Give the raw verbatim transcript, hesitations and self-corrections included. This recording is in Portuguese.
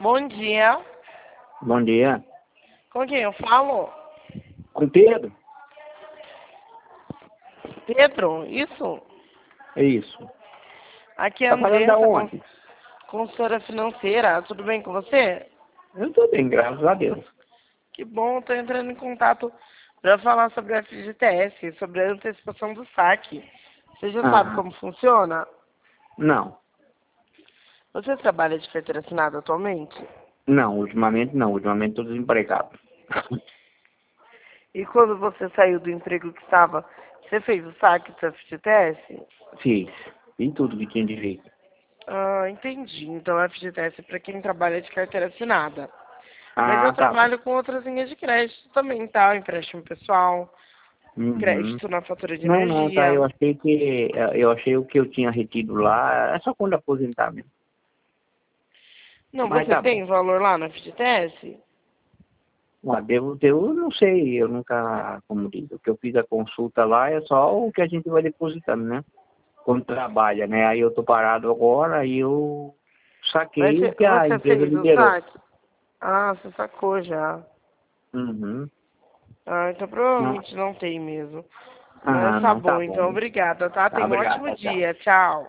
Bom dia. Bom dia. Com quem eu falo? Com Pedro? Pedro, isso? É isso. Aqui é a Tá falando da Andressa, cons- onde? consultora financeira. Tudo bem com você? Eu tô bem, graças a Deus. Que bom, estou entrando em contato para falar sobre a F G T S, sobre a antecipação do saque. Você já sabe Ah, como funciona? não. Você trabalha de carteira assinada atualmente? Não, ultimamente não. Ultimamente tô desempregado. E quando você saiu do emprego que estava, você fez o saque do F G T S? Fiz. Fiz tudo que tinha direito. Ah, entendi. Então a F G T S é para quem trabalha de carteira assinada. Mas eu Ah, tá bom. trabalho com outras linhas de crédito também, tá? Empréstimo pessoal, Uhum. crédito na fatura de Não, não, tá. energia. Eu achei que eu achei o que eu tinha retido lá. É só quando aposentar mesmo. Não, Mas você tá bom. tem valor lá na F G T S? Ah, devo ter, eu não sei, eu nunca, como diz, o que eu fiz a consulta lá é só o que a gente vai depositando, né? Quando trabalha, né? Aí eu tô parado agora, aí eu Mas saquei você o que a você empresa fez o liberou. saque? Ah, você sacou já. Uhum. Ah, então Não. provavelmente não tem mesmo. Mas Ah, tá não, tá bom, então bom. obrigada, tá? Tá, Tenha um ótimo obrigado, tchau. dia. Tchau.